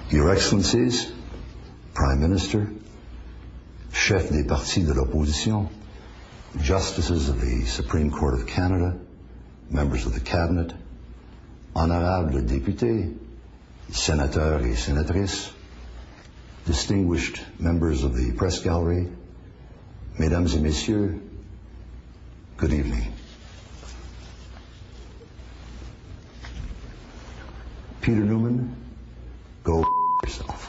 Your Excellencies, Prime Minister, chefs des partis de l'opposition, justices of the Supreme Court of Canada, members of the Cabinet, honorables députés, sénateurs et sénatrices, distinguished members of the press gallery, mesdames et messieurs, good evening.